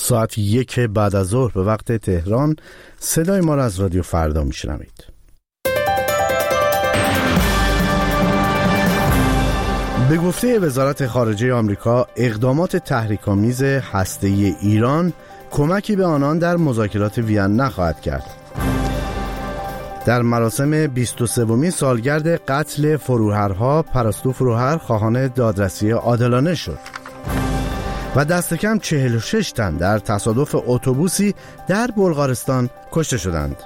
ساعت 1 بعد از ظهر به وقت تهران. صدای ما را از رادیو فردا میشنوید. به گفته وزارت خارجه آمریکا، اقدامات تحریک‌آمیز هسته‌ای ایران کمکی به آنان در مذاکرات وین نخواهد کرد. در مراسم 23مین سالگرد قتل فروهرها، پرستو فروهر خواهان دادرسی عادلانه شد و دست کم 46 تن در تصادف اتوبوسی در بلغارستان کشته شدند.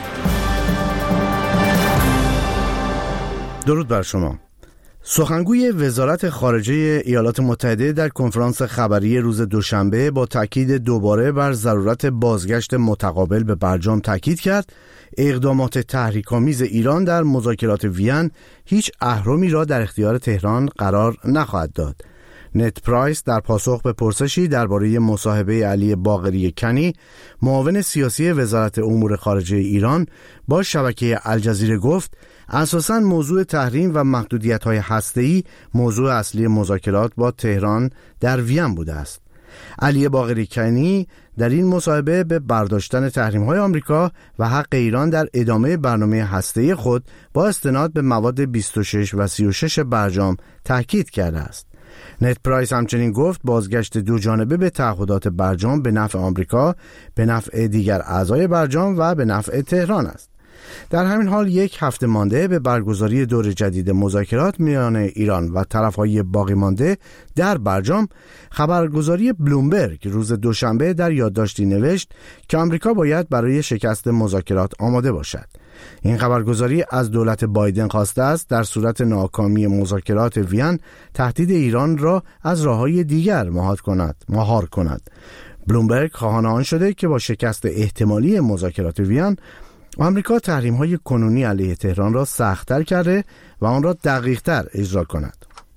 درود بر شما. سخنگوی وزارت خارجه ایالات متحده در کنفرانس خبری روز دوشنبه با تاکید دوباره بر ضرورت بازگشت متقابل به برجام تاکید کرد اقدامات تحریک‌آمیز ایران در مذاکرات وین هیچ اهرمی را در اختیار تهران قرار نخواهد داد. نت پرایس در پاسخ به پرسشی درباره مصاحبه علی باقری کنی، معاون سیاسی وزارت امور خارجه ایران، با شبکه الجزیره گفت اساساً موضوع تحریم و محدودیت‌های هسته‌ای موضوع اصلی مذاکرات با تهران در وین بوده است. علی باقری کنی در این مصاحبه به برداشتن تحریم‌های آمریکا و حق ایران در ادامه برنامه هسته‌ای خود با استناد به مواد 26 و 36 برجام تاکید کرده است. نت پرایس همچنین گفت بازگشت دو جانبه به تعهدات برجام به نفع آمریکا، به نفع دیگر اعضای برجام و به نفع تهران است. در همین حال یک هفته مانده به برگزاری دور جدید مذاکرات میان ایران و طرفهای باقی مانده در برجام، خبرگزاری بلومبرگ روز دوشنبه در یادداشتی نوشت که آمریکا باید برای شکست مذاکرات آماده باشد. این خبرگزاری از دولت بایدن خواسته است در صورت ناکامی مذاکرات وین تهدید ایران را از راه‌های دیگر مهار کند. بلومبرگ خواهان آن شده که با شکست احتمالی مذاکرات وین آمریکا تحریم‌های کنونی علیه تهران را سخت‌تر کرده و آن را دقیق‌تر اجرا کند.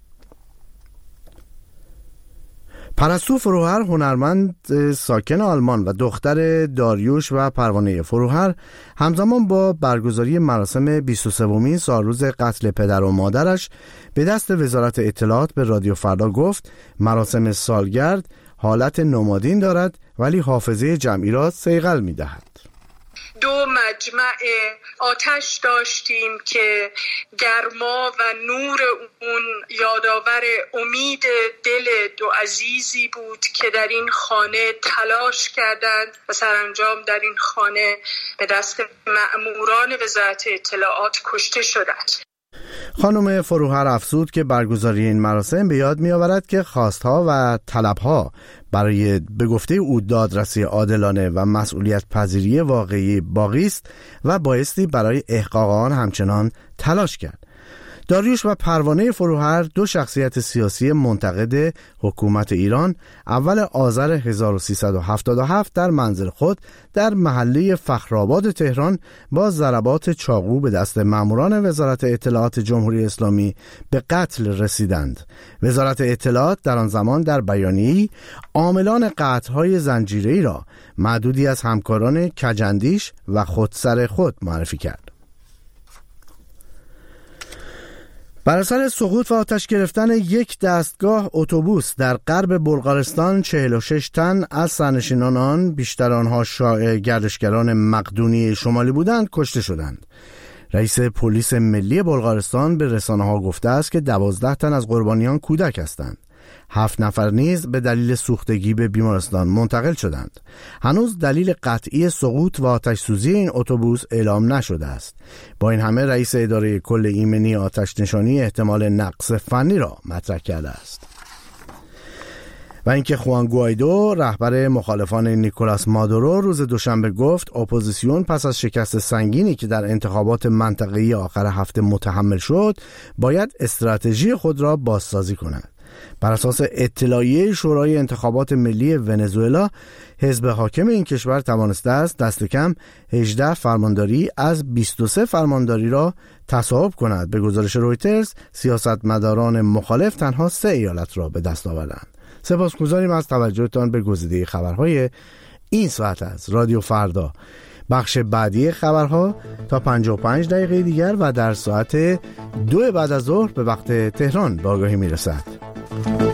پرستو فروهر، هنرمند ساکن آلمان و دختر داریوش و پروانه فروهر، همزمان با برگزاری مراسم 23مین سالروز قتل پدر و مادرش به دست وزارت اطلاعات به رادیو فردا گفت مراسم سالگرد حالت نمادین دارد ولی حافظه جمعی را صیقل می‌دهد. دو مجمع آتش داشتیم که گرما و نور اون یادآور امید دل دو عزیزی بود که در این خانه تلاش کردند و سرانجام در این خانه به دست مأموران وزارت اطلاعات کشته شدند. خانم فروهر افزود که برگزاری این مراسم به یاد می‌آورد که خواستها و طلبها برای به گفته او دادرسی عادلانه و مسئولیت پذیری واقعی باقی است و بایستی برای احقاق آن همچنان تلاش کرد. داریوش و پروانه فروهر، دو شخصیت سیاسی منتقد حکومت ایران، اول آذر 1377 در منزل خود در محله فخرآباد تهران با ضربات چاقو به دست ماموران وزارت اطلاعات جمهوری اسلامی به قتل رسیدند. وزارت اطلاعات در آن زمان در بیانیه‌ای عاملان قطع‌های زنجیره‌ای را معدودی از همکاران کجندیش و خودسر خود معرفی کرد. بر اثر سقوط و آتش گرفتن یک دستگاه اتوبوس در غرب بلغارستان 46 تن از سرنشینان آن، بیشتر آنها گردشگران مقدونی شمالی بودند، کشته شدند. رئیس پلیس ملی بلغارستان به رسانه‌ها گفته است که 12 تن از قربانیان کودک هستند. 7 نفر نیز به دلیل سوختگی به بیمارستان منتقل شدند. هنوز دلیل قطعی سقوط و آتش سوزی این اتوبوس اعلام نشده است. با این همه رئیس اداره کل ایمنی آتش نشانی احتمال نقص فنی را مطرح کرده است. و اینکه خوان گوایدو، رهبر مخالفان نیکولاس مادورو، روز دوشنبه گفت اپوزیسیون پس از شکست سنگینی که در انتخابات منطقه‌ای آخر هفته متحمل شد باید استراتژی خود را بازسازی کند. بر اساس اطلاعیه شورای انتخابات ملی ونزوئلا، حزب حاکم این کشور توانسته است دست کم 18 فرمانداری از 23 فرمانداری را تصاحب کند. به گزارش رویترز، سیاستمداران مخالف تنها 3 ایالت را به دست آوردند. سپاسگزاریم از توجهتان به گزیده خبرهای این ساعت از رادیو فردا. بخش بعدی خبرها تا 55 دقیقه دیگر و در ساعت 2 بعد از ظهر به وقت تهران به آگاهی میرسد.